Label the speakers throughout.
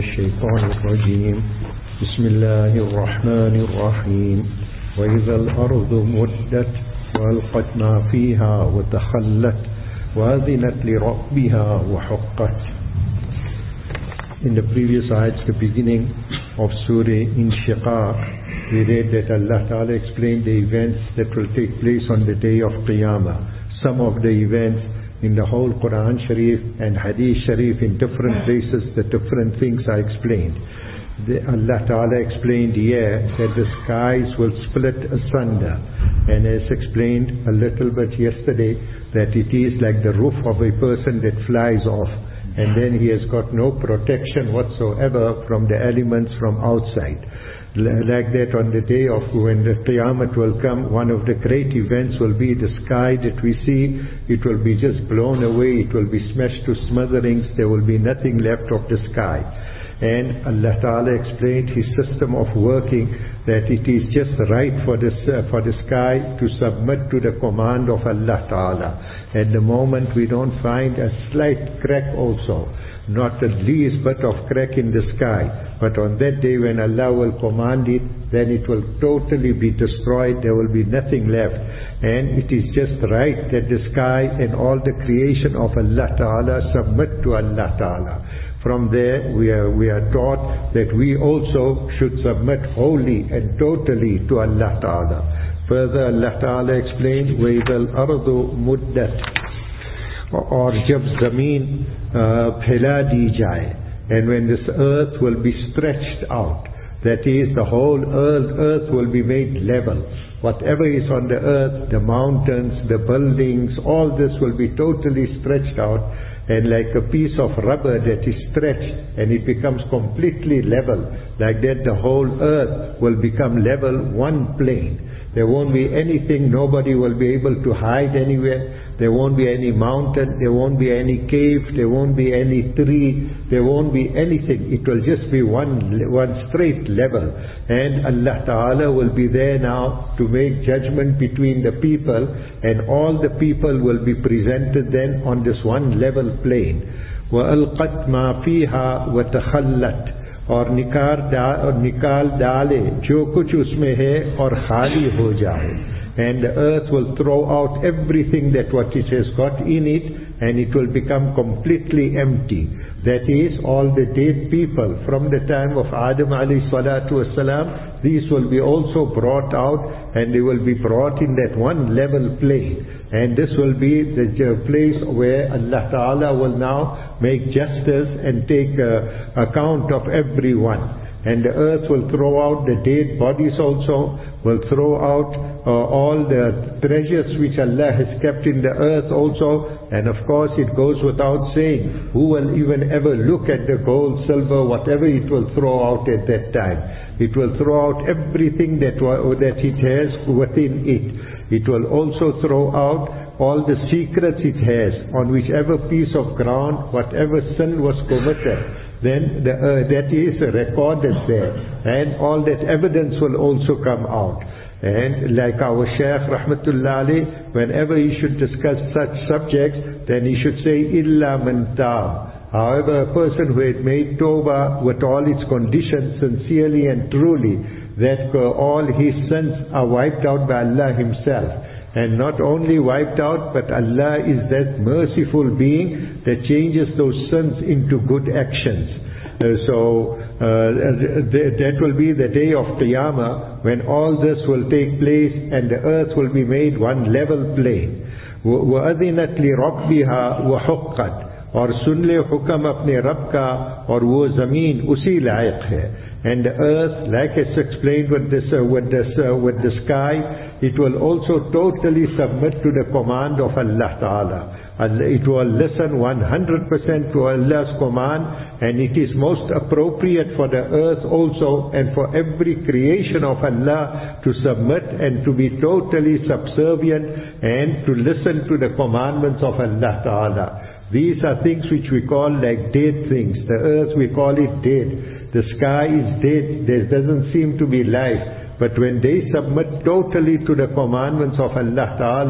Speaker 1: الشيطان الرجيم بسم الله الرحمن الرحيم وإذا الأرض مدت وألقت ما فيها وتخلت وأذنت لربها وحقت. In the previous ayats, the beginning of Surah Inshiqaq, we read that Allah Ta'ala explained the events that will take place on the day of Qiyamah. Some of the events in the whole Quran Sharif and Hadith Sharif in different places, the different things are explained. Allah Ta'ala explained here that the skies will split asunder, and as explained a little bit yesterday, that it is like the roof of a person that flies off, and then he has got no protection whatsoever from the elements from outside. Like that, on the day of when the Qiyamah will come, one of the great events will be the sky that we see. It will be just blown away, it will be smashed to smithereens, there will be nothing left of the sky. And Allah Ta'ala explained His system of working, that it is just right for the sky to submit to the command of Allah Ta'ala. At the moment we don't find a slight crack also, not the least bit of crack in the sky. But on that day when Allah will command it, then it will totally be destroyed, there will be nothing left. And it is just right that the sky and all the creation of Allah Ta'ala submit to Allah Ta'ala. From there we are taught that we also should submit wholly and totally to Allah Ta'ala. Further Allah Ta'ala explained, وَإِذَا الْأَرْضُ مُدَّتْ, or jab zameen phela di jaye, and when this earth will be stretched out, that is, the whole earth will be made level. Whatever is on the earth, the mountains, the buildings, all this will be totally stretched out, and like a piece of rubber that is stretched and it becomes completely level, like that the whole earth will become level, one plane. There won't be anything, nobody will be able to hide anywhere. There won't be any mountain, there won't be any cave, there won't be any tree, there won't be anything. It will just be one straight level. And Allah Ta'ala will be there now to make judgment between the people, and all the people will be presented then on this one level plane. وَأَلْقَتْ مَا فِيهَا وَتَخَلَّتْ, और निकाल डाले जो कुछ उसमें है और खाली हो जाए. And the earth will throw out everything that what it has got in it, and it will become completely empty. That is, all the dead people from the time of Adam alayhi salatu wasalam, these will be also brought out, and they will be brought in that one level plane. And this will be the place where Allah Ta'ala will now make justice and take account of everyone. And the earth will throw out the dead bodies also, will throw out all the treasures which Allah has kept in the earth also. And of course it goes without saying, who will even ever look at the gold, silver, whatever it will throw out at that time. It will throw out everything that it has within it. It will also throw out all the secrets it has on whichever piece of ground, whatever sin was committed, then that is recorded there, and all that evidence will also come out. And like our Shaykh Rahmatullah Ali, whenever he should discuss such subjects, then he should say illa man taab. However, a person who had made tawbah with all its conditions sincerely and truly, that all his sins are wiped out by Allah Himself. And not only wiped out, but Allah is that merciful being that changes those sins into good actions. That will be the day of Qiyamah, when all this will take place and the earth will be made one level plane. وَأَذِنَتْ لِرَبِّهَا وَحُقَّتْ, और सुन ले हुक्म अपने रब का, और वो जमीन उसी लायक है. And the earth, like it's explained with the sky, it will also totally submit to the command of Allah Ta'ala. It will listen 100% to Allah's command, and it is most appropriate for the earth also and for every creation of Allah to submit and to be totally subservient and to listen to the commandments of Allah Ta'ala. These are things which we call like dead things. The earth, we call it dead. The sky is dead, there doesn't seem to be life. But when they submit totally to the commandments of Allah Ta'ala,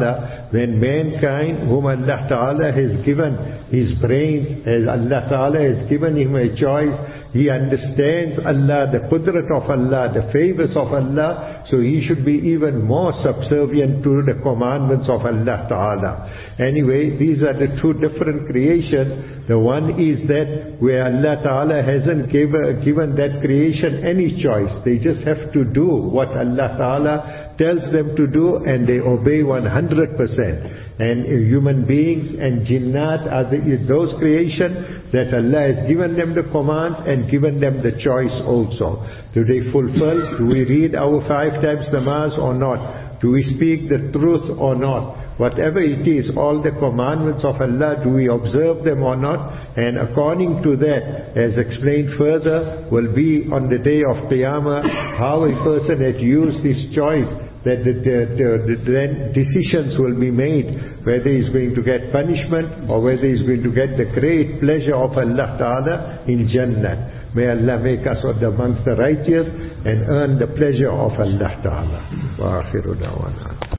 Speaker 1: when mankind, whom Allah Ta'ala has given his brain, as Allah Ta'ala has given him a choice, he understands Allah, the qudrat of Allah, the favors of Allah, so he should be even more subservient to the commandments of Allah Ta'ala. Anyway, these are the two different creations. The one is that where Allah Ta'ala hasn't given that creation any choice. They just have to do what Allah Ta'ala tells them to do, and they obey 100%. And human beings and jinnat are those creations that Allah has given them the command and given them the choice also. Do they fulfill? Do we read our 5 times namaz or not? Do we speak the truth or not? Whatever it is, all the commandments of Allah, do we observe them or not? And according to that, as explained further, will be on the day of Qiyamah, how a person had used his choice, that then decisions will be made, whether he's going to get punishment or whether he's going to get the great pleasure of Allah Ta'ala in Jannah. May Allah make us amongst the righteous and earn the pleasure of Allah Ta'ala. Wa akhiru da'wana.